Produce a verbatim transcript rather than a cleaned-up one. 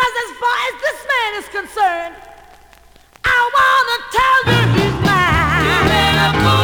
Because as far as this man is concerned, I wanna tell you he's mine. You better put